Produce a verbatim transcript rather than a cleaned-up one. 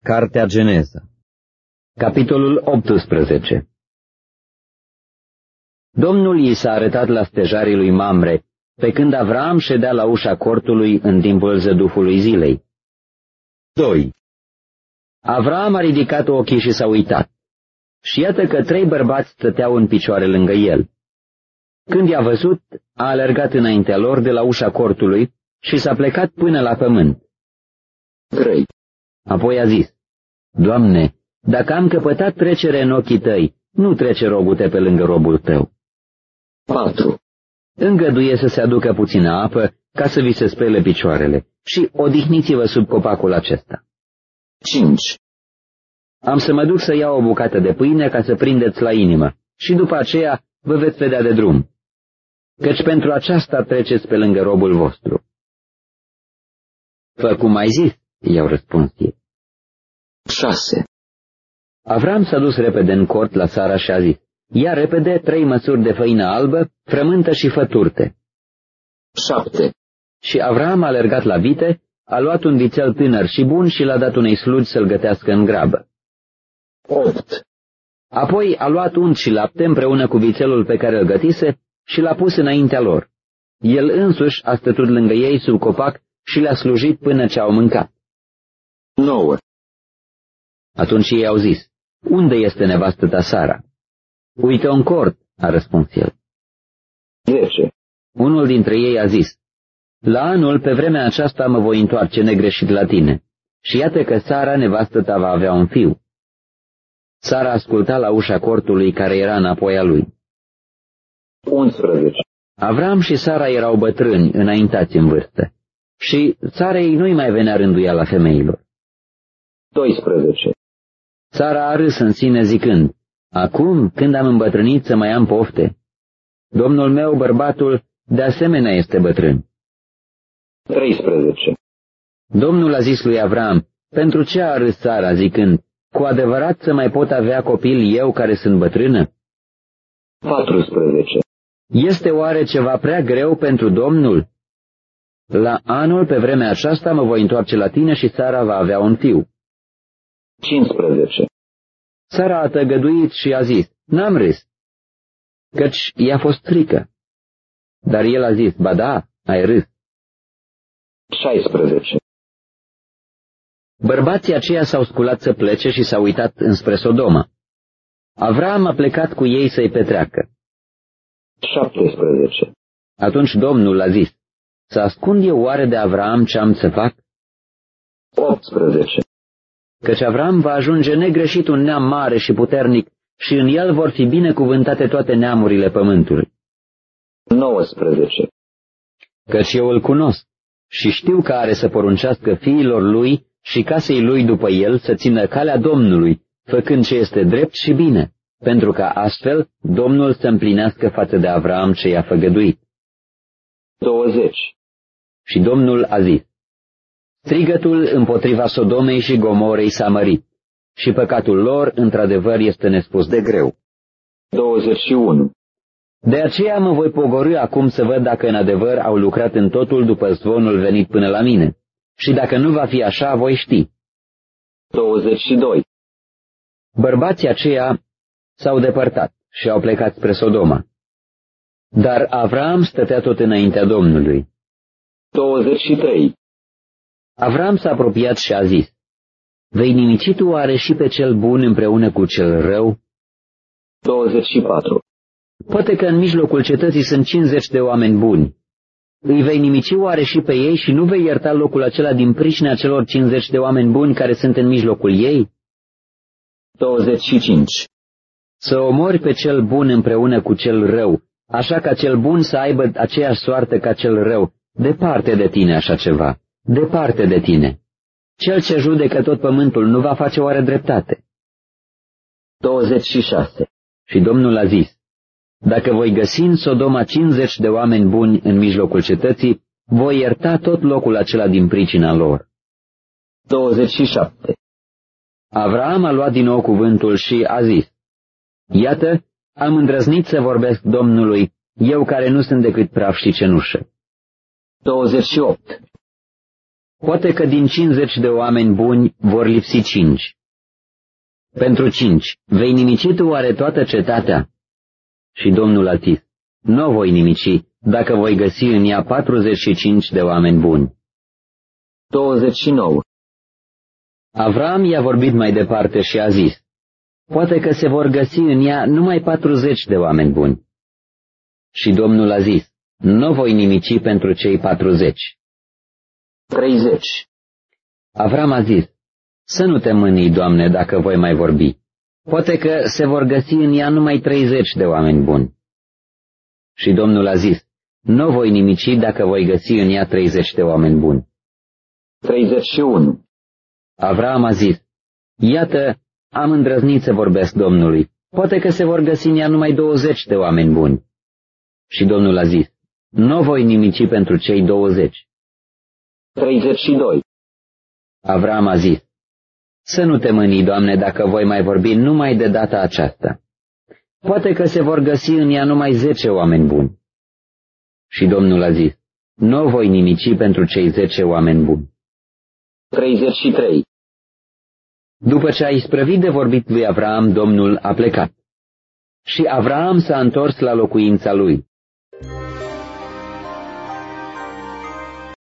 Cartea Geneza, capitolul optsprezece. Domnul i s-a arătat la stejarii lui Mamre, pe când Avram ședea la ușa cortului în timpul zădufului zilei. doi. Avram a ridicat ochii și s-a uitat, și iată că trei bărbați stăteau în picioare lângă el. Când i-a văzut, a alergat înaintea lor de la ușa cortului și s-a plecat până la pământ. trei. Apoi a zis: Doamne, dacă am căpătat trecere în ochii tăi, nu trece rogul-te pe lângă robul tău. patru. Îngăduie să se aducă puțină apă ca să vi se spele picioarele și odihniți-vă sub copacul acesta. cinci. Am să mă duc să iau o bucată de pâine ca să prindeți la inimă și după aceea vă veți vedea de drum, căci pentru aceasta treceți pe lângă robul vostru. Fă cum ai zis, i-au răspuns ei. șase. Avram s-a dus repede în cort la Sara și a zis: ia repede trei măsuri de făină albă, frământă și fă turte. șapte. Și Avram a alergat la vite, a luat un vițel tânăr și bun și l-a dat unei slugi să-l gătească în grabă. opt. Apoi a luat unt și lapte împreună cu vițelul pe care îl gătise și l-a pus înaintea lor. El însuși a stătut lângă ei sub copac și le-a slujit până ce au mâncat. nouă. Atunci ei au zis: unde este nevastă ta Sara? Uite-o în cort, a răspuns el. zece. Unul dintre ei a zis: la anul, pe vremea aceasta, mă voi întoarce negreșit la tine. Și iată că Sara, nevastă ta, va avea un fiu. Sara asculta la ușa cortului care era înapoi a lui. unsprezece. Avram și Sara erau bătrâni, înaintați în vârstă, și Sarei nu-i mai venea rânduiala femeilor. doisprezece. Sara a râs în sine zicând: acum, când am îmbătrânit, să mai am pofte? Domnul meu, bărbatul, de asemenea este bătrân. treisprezece. Domnul a zis lui Avram: pentru ce a râs Sara zicând: cu adevărat să mai pot avea copil eu care sunt bătrână? patrusprezece. Este oare ceva prea greu pentru Domnul? La anul, pe vremea aceasta, mă voi întoarce la tine și Sara va avea un fiu. cincisprezece. Sara a tăgăduit și a zis: n-am râs, căci i-a fost frică. Dar el a zis: ba da, ai râs. șaisprezece. Bărbații aceia s-au sculat să plece și s-au uitat înspre Sodoma. Avram a plecat cu ei să-i petreacă. șaptesprezece. Atunci Domnul a zis: să ascund eu oare de Avram ce am să fac? optsprezece. Căci Avram va ajunge negreșit un neam mare și puternic și în el vor fi binecuvântate toate neamurile pământului. nouăsprezece. Căci eu îl cunosc și știu că are să poruncească fiilor lui și casei lui după el să țină calea Domnului, făcând ce este drept și bine, pentru ca astfel Domnul să împlinească față de Avram ce i-a făgăduit. douăzeci. Și Domnul a zis: strigătul împotriva Sodomei și Gomorei s-a mărit, și păcatul lor într-adevăr este nespus de greu. douăzeci și unu. De aceea mă voi pogorî acum să văd dacă în adevăr au lucrat în totul după zvonul venit până la mine, și dacă nu va fi așa, voi ști. douăzeci și doi. Bărbații aceia s-au depărtat și au plecat spre Sodoma. Dar Avram stătea tot înaintea Domnului. douăzeci și trei. Avram s-a apropiat și a zis: vei nimici tu oare și pe cel bun împreună cu cel rău? douăzeci și patru. Poate că în mijlocul cetății sunt cincizeci de oameni buni. Îi vei nimici oare și pe ei și nu vei ierta locul acela din pricina celor cincizeci de oameni buni care sunt în mijlocul ei? douăzeci și cinci. Să omori pe cel bun împreună cu cel rău, așa ca cel bun să aibă aceeași soartă ca cel rău. Departe de tine așa ceva, departe de tine. Cel ce judecă tot pământul nu va face oare dreptate? douăzeci și șase. Și Domnul a zis: dacă voi găsi în Sodoma cincizeci de oameni buni în mijlocul cetății, voi ierta tot locul acela din pricina lor. douăzeci și șapte. Avram a luat din nou cuvântul și a zis: iată, am îndrăznit să vorbesc Domnului, eu care nu sunt decât praf și cenușă. douăzeci și opt. Poate că din cincizeci de oameni buni vor lipsi cinci. Pentru cinci, vei nimici tu oare toată cetatea? Și Domnul a zis, nu o voi nimici, dacă voi găsi în ea patruzeci și cinci de oameni buni. douăzeci și nouă. Avram i-a vorbit mai departe și a zis, poate că se vor găsi în ea numai patruzeci de oameni buni. Și Domnul a zis, nu voi nimici pentru cei patruzeci. treizeci. Avram a zis, să nu te mânii, Doamne, dacă voi mai vorbi. Poate că se vor găsi în ea numai treizeci de oameni buni. Și Domnul a zis, nu voi nimici dacă voi găsi în ea treizeci de oameni buni. treizeci și unu. Avram a zis, iată, am îndrăznit să vorbesc Domnului, poate că se vor găsi în ea numai douăzeci de oameni buni. Și Domnul a zis, nu voi nimici pentru cei douăzeci. treizeci și doi. Avram a zis, să nu te mâni, Doamne, dacă voi mai vorbi numai de data aceasta. Poate că se vor găsi în ea numai zece oameni buni. Și Domnul a zis, nu voi nimici pentru cei zece oameni buni. treizeci și trei. După ce a isprăvit de vorbit lui Avram, Domnul a plecat. Și Avram s-a întors la locuința lui.